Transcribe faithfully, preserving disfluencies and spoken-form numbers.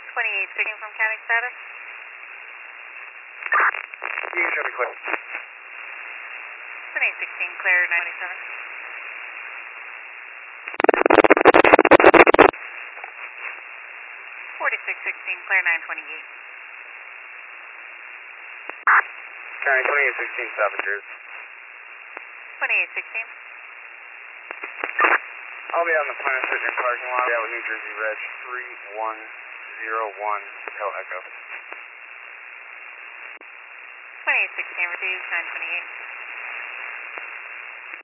twenty-eight sixteen from county status. You can show me quick. twenty-eight sixteen, clear nine twenty-seven. forty-six sixteen, clear nine twenty-eight. County twenty-eight sixteen, Saboteurs. twenty-eight sixteen. I'll be out in the Planet Fitness parking lot. Yeah, with New Jersey Reg three one zero one, Hotel Echo. twenty-eight sixteen, received nine twenty-eight.